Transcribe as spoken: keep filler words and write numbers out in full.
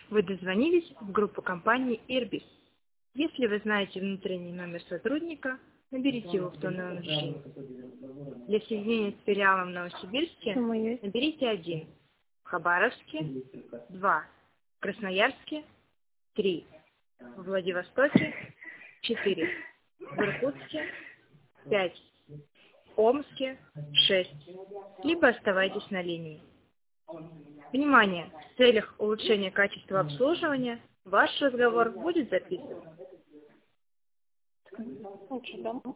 Вы дозвонились в группу компании Ирбис. Если вы знаете внутренний номер сотрудника, наберите его в тоновой машине. Для соединения с филиалом в Новосибирске наберите один, в Хабаровске два, в Красноярске три, в Владивостоке четыре, в Иркутске пять, в Омске шесть, либо оставайтесь на линии. Внимание! В целях улучшения качества обслуживания ваш разговор будет записан.